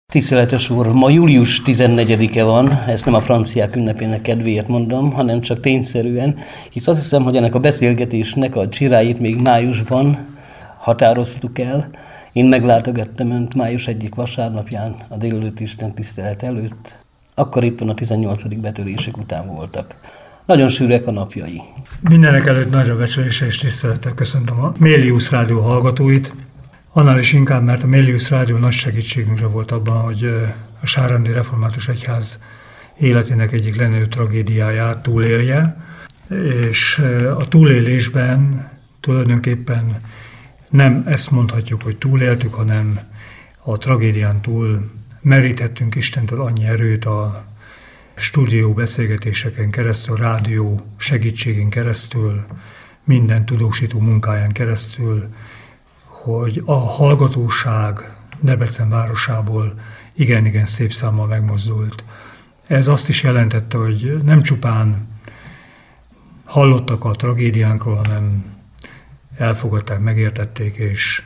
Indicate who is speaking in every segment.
Speaker 1: Tiszteletes úr, ma július 14-e van, ezt nem a franciák ünnepének kedvéért mondom, hanem csak tényszerűen, hisz azt hiszem, hogy ennek a beszélgetésnek a csiráit még májusban határoztuk el. Én meglátogattam önt május egyik vasárnapján, a délelőtti Isten tisztelet előtt, akkor éppen a 18. betörések után voltak. Nagyon sűrűek a napjai.
Speaker 2: Mindenek előtt nagyra becsülése és tisztelettel köszöntöm a Mélius Rádió hallgatóit. Annál is inkább, mert a Mélius Rádió nagy segítségünkre volt abban, hogy a Sárrendi Református Egyház életének egyik legnagyobb tragédiáját túlélje, és a túlélésben tulajdonképpen nem ezt mondhatjuk, hogy túléltük, hanem a tragédián túl merítettünk Istentől annyi erőt a stúdió beszélgetéseken keresztül, a rádió segítségén keresztül, minden tudósító munkáján keresztül, hogy a hallgatóság Debrecen városából igen szép számmal megmozdult. Ez azt is jelentette, hogy nem csupán hallottak a tragédiánkról, hanem elfogadták, megértették, és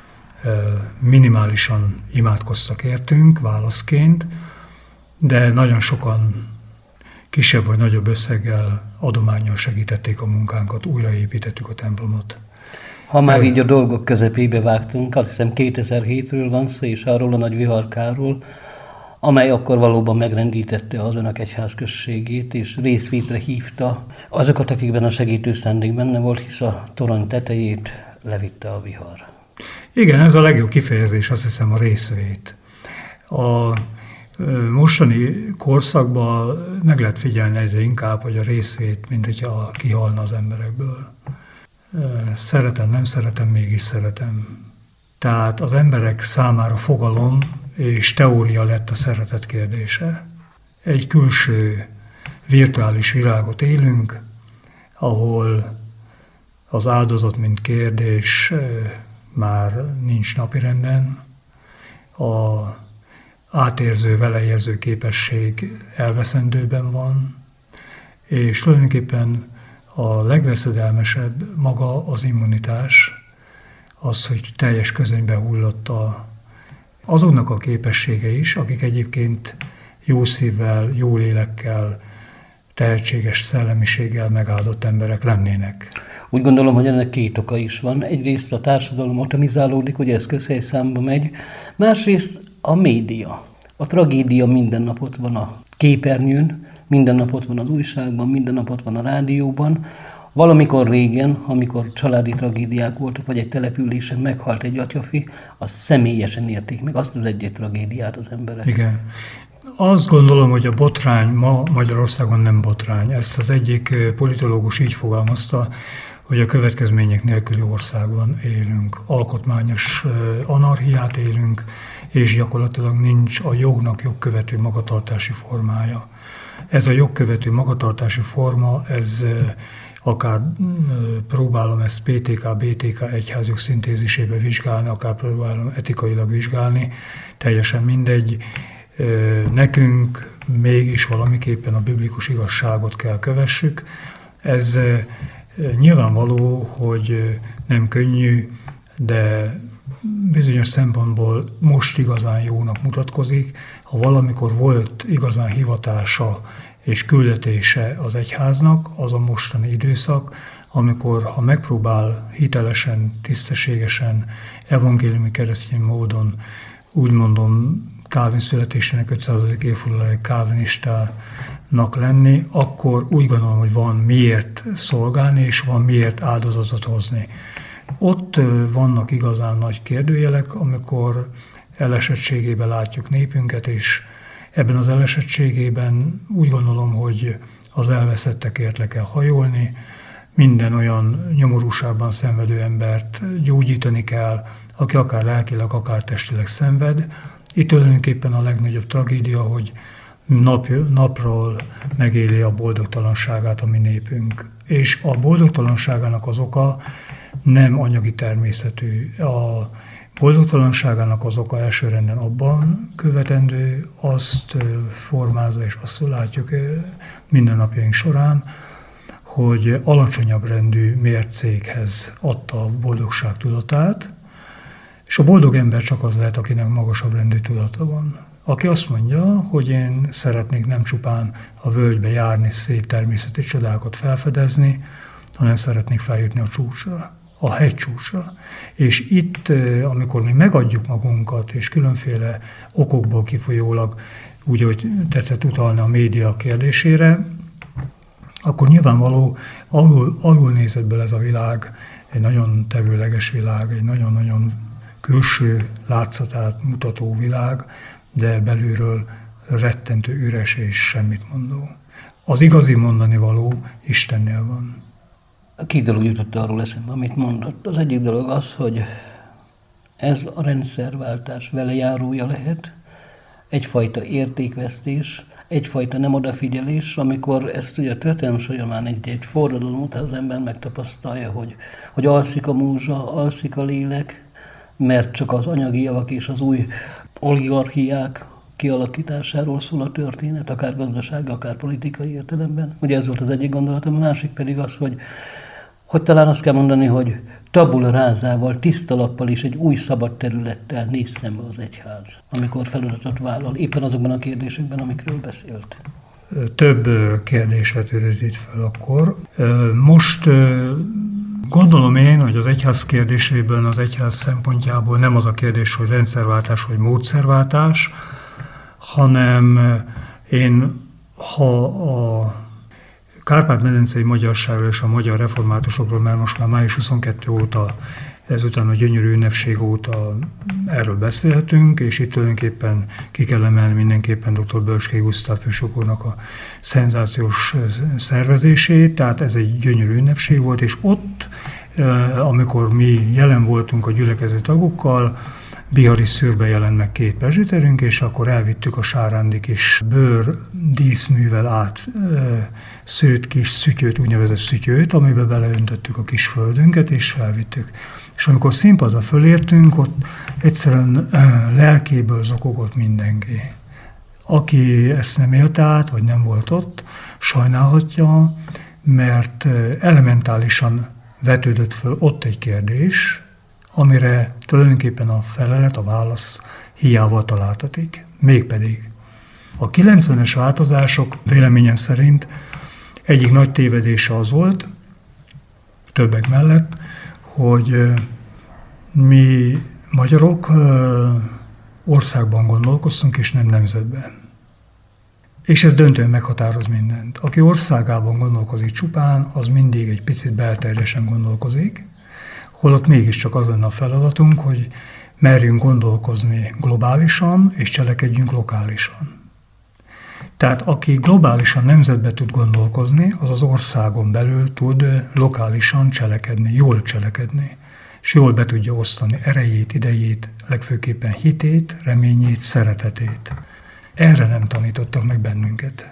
Speaker 2: minimálisan imádkoztak értünk válaszként, de nagyon sokan kisebb vagy nagyobb összeggel, adománnyal segítették a munkánkat, újraépítettük a templomot.
Speaker 1: Ha már így a dolgok közepébe vágtunk, azt hiszem 2007-ről van szó, és arról a nagy viharkáról, amely akkor valóban megrendítette az önök egyházközségét, és részvétre hívta azokat, akikben a segítő szándék benne volt, hisz a torony tetejét levitte a vihar.
Speaker 2: Igen, ez a legjobb kifejezés, azt hiszem, a részvét. A mostani korszakban meg lehet figyelni egyre inkább, hogy a részvét, mint hogyha kihalna az emberekből. Szeretem, nem szeretem, mégis szeretem. Tehát az emberek számára fogalom és teória lett a szeretet kérdése. Egy külső virtuális világot élünk, ahol az áldozat, mint kérdés már nincs napirenden, a átérző, veleérző képesség elveszendőben van, és tulajdonképpen a legveszedelmesebb maga az immunitás, az, hogy teljes közönybe hullott azoknak a képessége is, akik egyébként jó szívvel, jó lélekkel, tehetséges szellemiséggel megáldott emberek lennének.
Speaker 1: Úgy gondolom, hogy ennek két oka is van. Egyrészt a társadalom atomizálódik, hogy ez közhelyszámba megy. Másrészt a média. A tragédia minden nap ott van a képernyőn, minden nap ott van az újságban, minden nap ott van a rádióban. Valamikor régen, amikor családi tragédiák voltak, vagy egy településen meghalt egy atyafi, azt személyesen érték meg, azt az egy tragédiát az emberek.
Speaker 2: Igen. Azt gondolom, hogy a botrány ma Magyarországon nem botrány. Ezt az egyik politológus így fogalmazta, hogy a következmények nélküli országban élünk. Alkotmányos anarchiát élünk, és gyakorlatilag nincs a jognak jogkövető magatartási formája. Ez a jogkövető magatartási forma, ez akár próbálom ezt PTK, BTK egyházjog szintézisébe vizsgálni, akár próbálom etikailag vizsgálni, teljesen mindegy. Nekünk mégis valamiképpen a biblikus igazságot kell kövessük. Ez nyilvánvaló, hogy nem könnyű, de bizonyos szempontból most igazán jónak mutatkozik. Ha valamikor volt igazán hivatása és küldetése az egyháznak, az a mostani időszak, amikor ha megpróbál hitelesen, tisztességesen, evangéliumi keresztény módon, úgy mondom, Calvin születésének 500. évfordulója calvinistának lenni, akkor úgy gondolom, hogy van miért szolgálni, és van miért áldozatot hozni. Ott vannak igazán nagy kérdőjelek, amikor elesettségében látjuk népünket, és ebben az elesettségében úgy gondolom, hogy az elveszettekért le kell hajolni, minden olyan nyomorúságban szenvedő embert gyógyítani kell, aki akár lelkileg, akár testileg szenved. Itt tulajdonképpen a legnagyobb tragédia, hogy napról megéli a boldogtalanságát a mi népünk. És a boldogtalanságának az oka nem anyagi természetű. A boldogtalanságának az oka elsőrenden abban követendő, azt formázza, és azt látjuk mindennapjaink során, hogy alacsonyabb rendű mércékhez adta a boldogság tudatát, és a boldog ember csak az lehet, akinek magasabb rendű tudata van. aki azt mondja, hogy én szeretnék nem csupán a völgybe járni, szép természeti csodákat felfedezni, hanem szeretnék feljutni a csúcsra, a hegycsúcsra. És itt, amikor mi megadjuk magunkat, és különféle okokból kifolyólag, úgy, hogy tetszett utalni a média kérdésére, akkor nyilvánvaló alulnézetből ez a világ, egy nagyon tevőleges világ, egy nagyon-nagyon külső látszatát mutató világ, de belülről rettentő üres és semmit mondó. Az igazi mondani való Istennél van.
Speaker 1: Két dolog jutott arról eszembe, amit mondott. Az egyik dolog az, hogy ez a rendszerváltás velejárója lehet, egyfajta értékvesztés, egyfajta nem odafigyelés, amikor ezt ugye a történelem folyamán egy forradalom után az ember megtapasztalja, hogy alszik a múzsa, alszik a lélek, mert csak az anyagi javak és az új oligarchiák kialakításáról szól a történet, akár gazdasági, akár politikai értelemben. Ugye ez volt az egyik gondolatom, a másik pedig az, hogy talán azt kell mondani, hogy tabula rázával, tiszta lappal és egy új szabad területtel néz szembe az egyház, amikor feladatot vállal, éppen azokban a kérdésekben, amikről beszélt.
Speaker 2: Több kérdés vetődött itt fel akkor. Most gondolom én, hogy az egyház kérdésében, az egyház szempontjából nem az a kérdés, hogy rendszerváltás vagy módszerváltás, hanem ha a Kárpát-medencei magyarságról és a magyar reformátusokról, mert most már május 22 óta, ezután a gyönyörű ünnepség óta erről beszélhetünk, és itt tulajdonképpen ki kell emelni mindenképpen dr. Bölcskei Gusztáv püspök úrnak a szenzációs szervezését, tehát ez egy gyönyörű ünnepség volt, és ott, amikor mi jelen voltunk a gyülekezeti tagokkal, bihari szőrbe jelent meg 2 presbiterünk, és akkor elvittük a sárándi kis díszművel át szőtt kis szütyőt, úgynevezett szütyőt, amiben beleöntöttük a kis földünket, és felvittük. És amikor színpadra fölértünk, ott egyszerűen lelkéből zokogott mindenki. Aki ezt nem élt át, vagy nem volt ott, sajnálhatja, mert elementálisan vetődött föl ott egy kérdés, amire tulajdonképpen a felelet, a válasz hiával találtatik. Mégpedig a 90-es változások véleményem szerint egyik nagy tévedése az volt, többek mellett, hogy mi magyarok országban gondolkoztunk, és nem nemzetben. És ez döntően meghatároz mindent. Aki országában gondolkozik csupán, az mindig egy picit belterjesen gondolkozik, holott mégiscsak az lenne a feladatunk, hogy merjünk gondolkozni globálisan, és cselekedjünk lokálisan. Tehát aki globálisan nemzetbe tud gondolkozni, az az országon belül tud lokálisan cselekedni, jól cselekedni, és jól be tudja osztani erejét, idejét, legfőképpen hitét, reményét, szeretetét. Erre nem tanítottak meg bennünket.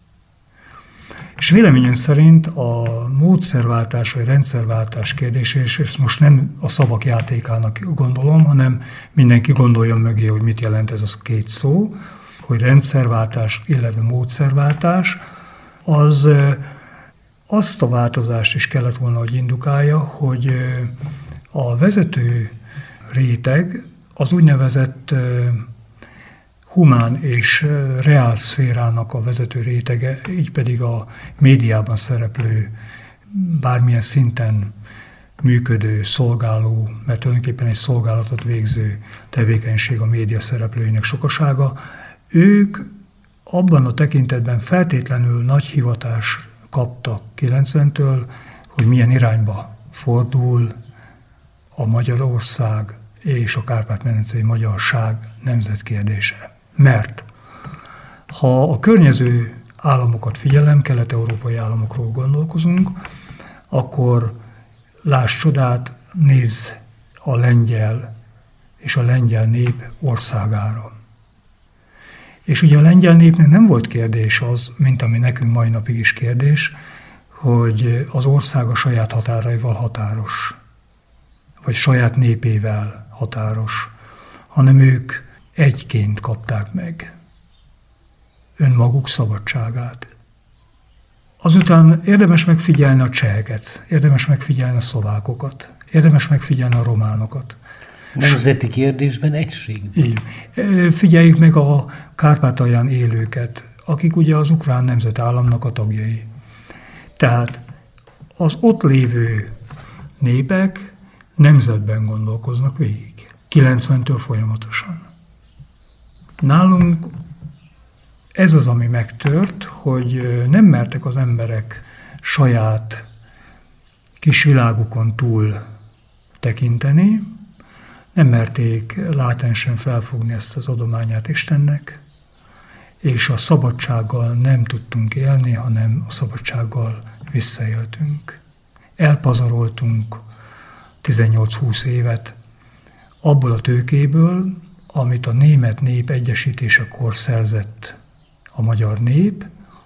Speaker 2: És véleményem szerint a módszerváltás vagy rendszerváltás kérdése, és ezt most nem a szavak játékának gondolom, hanem mindenki gondoljon mögé, hogy mit jelent ez a 2 szó, hogy rendszerváltás, illetve módszerváltás, az azt a változást is kellett volna, hogy indukálja, hogy a vezető réteg az úgynevezett humán és reál szférának a vezető rétege, így pedig a médiában szereplő, bármilyen szinten működő, szolgáló, mert tulajdonképpen egy szolgálatot végző tevékenység a média szereplőinek sokasága, ők abban a tekintetben feltétlenül nagy hivatást kaptak 90-től, hogy milyen irányba fordul a Magyarország és a Kárpát-medencei magyarság nemzetkérdése. Mert ha a környező államokat figyelem, kelet-európai államokról gondolkozunk, akkor láss csodát, nézz a lengyel és a lengyel nép országára. És ugye a lengyel népnek nem volt kérdés az, mint ami nekünk mai napig is kérdés, hogy az ország a saját határaival határos, vagy saját népével határos, hanem ők egyként kapták meg önmaguk szabadságát. Azután érdemes megfigyelni a cseheket, érdemes megfigyelni a szlovákokat, érdemes megfigyelni a románokat.
Speaker 1: Nemzeti kérdésben egység.
Speaker 2: Így. Figyeljük meg a Kárpátalján élőket, akik ugye az ukrán nemzetállamnak a tagjai. Tehát az ott lévő népek nemzetben gondolkoznak végig. 90-től folyamatosan. Nálunk ez az, ami megtört, hogy nem mertek az emberek saját kis világukon túl tekinteni, nem merték látensen felfogni ezt az adományát Istennek, és a szabadsággal nem tudtunk élni, hanem a szabadsággal visszaéltünk. Elpazaroltunk 18-20 évet abból a tőkéből, amit a német nép egyesítésekor szerzett a magyar nép,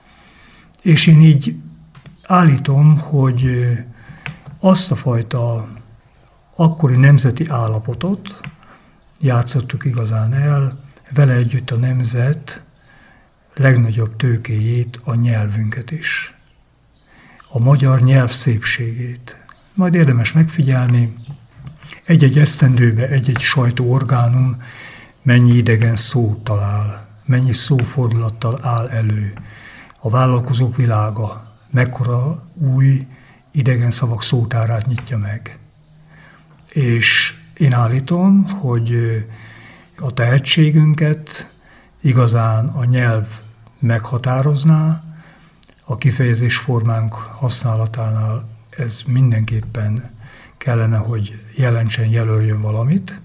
Speaker 2: és én így állítom, hogy azt a fajta akkori nemzeti állapotot játszottuk igazán el, vele együtt a nemzet legnagyobb tőkéjét, a nyelvünket is. A magyar nyelv szépségét. Majd érdemes megfigyelni, egy-egy esztendőbe, egy-egy sajtóorgánum mennyi idegen szót talál, mennyi szófordulattal áll elő. A vállalkozók világa mekkora új idegen szavak szótárát nyitja meg. És én állítom, hogy a tehetségünket igazán a nyelv meghatározná, a kifejezésformánk használatánál ez mindenképpen kellene, hogy jelöljön valamit,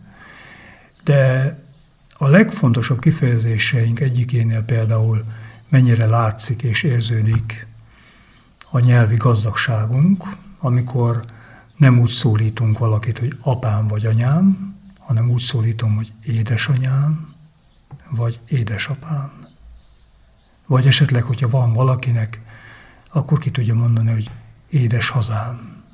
Speaker 2: de a legfontosabb kifejezéseink egyikénél például mennyire látszik és érződik a nyelvi gazdagságunk, amikor nem úgy szólítunk valakit, hogy apám vagy anyám, hanem úgy szólítom, hogy édesanyám vagy édesapám. Vagy esetleg, hogyha van valakinek, akkor ki tudja mondani, hogy édes hazám.